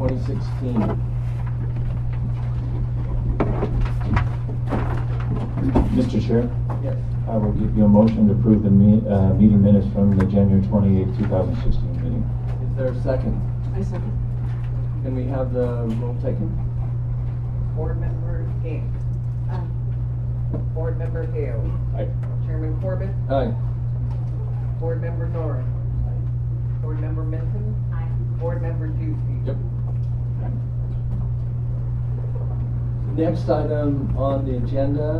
2016. Mr. Chair, Yes. I will give you a motion to approve the meeting minutes from the January 28, 2016 meeting. Is there a second? I second. Can we have the roll taken? Board Member King. Aye. Board Member Hale. Aye. Chairman Corbett. Aye. Board Member Nora. Board Member Minton. Aye. Board Member Ducey. Yep. Next item on the agenda